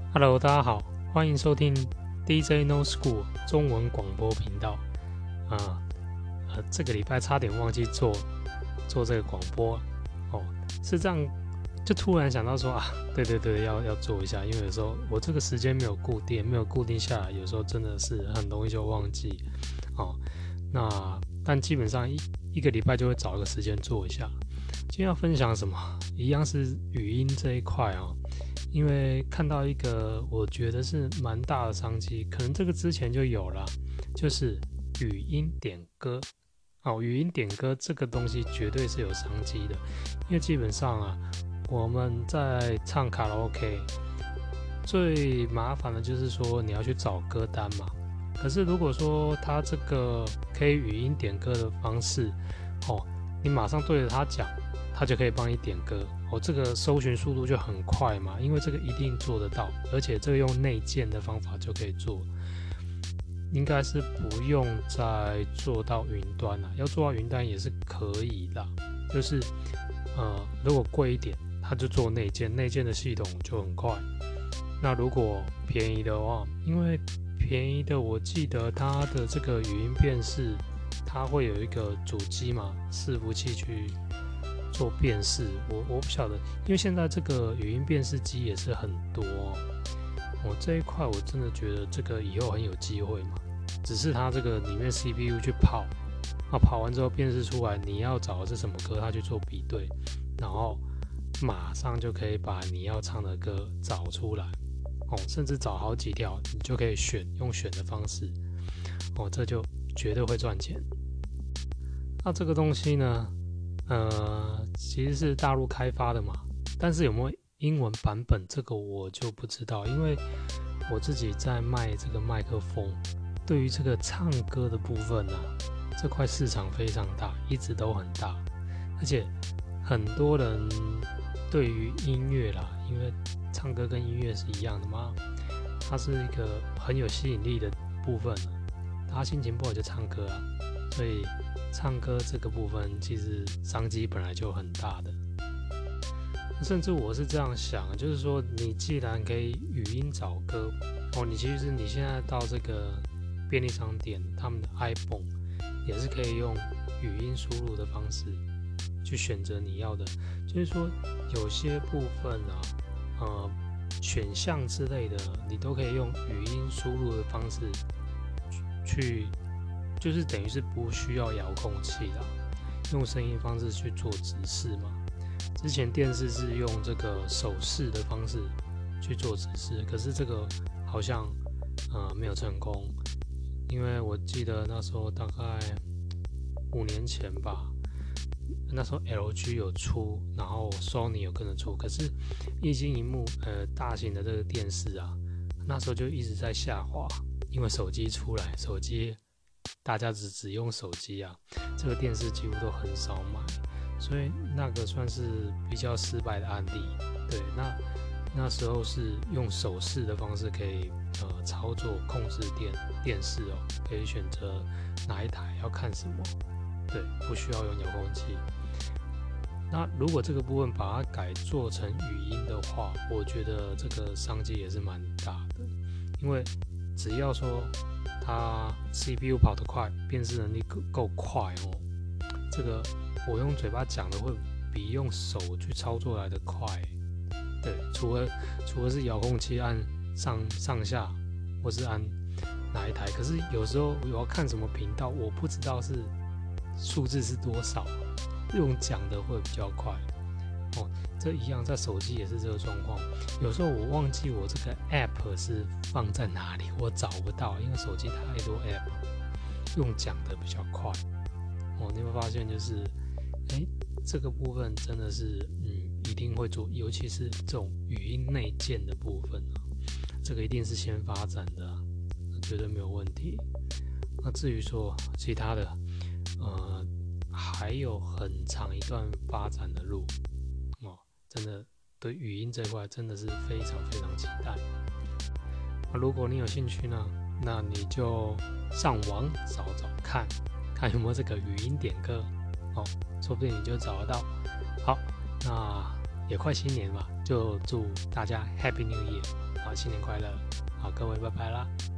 Hello，大家好，欢迎收听 DJ No School 中文广播频道。啊、这个礼拜差点忘记做这个广播哦，是这样，就突然想到说对，要做一下，因为有时候我这个时间没有固定下来，有时候真的是很容易就忘记哦。但基本上一个礼拜就会找一个时间做一下。今天要分享什么？一样是语音这一块哦。因为看到一个我觉得是蛮大的商机，可能这个之前就有了，就是语音点歌。语音点歌这个东西绝对是有商机的，因为基本上我们在唱卡拉 OK 最麻烦的就是说你要去找歌单嘛。可是如果说它这个可以语音点歌的方式，你马上对着它讲，它就可以帮你点歌。这个搜寻速度就很快嘛，因为这个一定做得到，而且这个用内建的方法就可以做，应该是不用再做到云端了。要做到云端也是可以啦，就是如果贵一点，它就做内建，内建的系统就很快。那如果便宜的话，因为便宜的我记得它的这个语音辨识，它会有一个主机嘛，伺服器去做辨识，我不晓得，因为现在这个语音辨识机也是很多我这一块我真的觉得这个以后很有机会嘛，只是它这个里面 CPU 去跑，跑完之后辨识出来你要找的是什么歌，它去做比对，然后马上就可以把你要唱的歌找出来甚至找好几条，你就可以用选的方式这就绝对会赚钱。那这个东西呢其实是大陆开发的嘛，但是有没有英文版本，这个我就不知道，因为我自己在卖这个麦克风，对于这个唱歌的部分这块市场非常大，一直都很大，而且很多人对于音乐啦，因为唱歌跟音乐是一样的嘛，它是一个很有吸引力的部分大家心情不好就唱歌所以唱歌这个部分其实商机本来就很大的，甚至我是这样想，就是说你既然可以语音找歌你其实你现在到这个便利商店，他们的 iPhone 也是可以用语音输入的方式去选择你要的，就是说有些部分选项之类的你都可以用语音输入的方式去，就是等于是不需要遥控器啦，用声音方式去做指示嘛。之前电视是用这个手势的方式去做指示，可是这个好像没有成功，因为我记得那时候大概5年前吧，那时候 LG 有出，然后 Sony 有跟着出，可是液晶萤幕大型的这个电视那时候就一直在下滑，因为手机出来，手机大家只用手机这个电视几乎都很少买，所以那个算是比较失败的案例。对，那时候是用手势的方式可以操作控制电视可以选择哪一台要看什么，对，不需要用遥控器。那如果这个部分把它改做成语音的话，我觉得这个商机也是蛮大的，因为只要说它 CPU 跑得快，辨识能力够快这个我用嘴巴讲的会比用手去操作来的快。对，除了是遥控器按上下或是按哪一台，可是有时候我要看什么频道，我不知道是数字是多少，用讲的会比较快这一样在手机也是这个状况，有时候我忘记我这个 app 是放在哪里，我找不到，因为手机太多 app， 用讲的比较快你会发现就是这个部分真的是一定会做，尤其是这种语音内建的部分这个一定是先发展的绝对没有问题。那至于说其他的还有很长一段发展的路真的对语音这块真的是非常非常期待。如果你有兴趣呢，那你就上网找找看有没有这个语音点歌说不定你就找得到。好，那也快新年嘛，就祝大家 Happy New Year。 好，新年快乐，好，各位拜拜啦。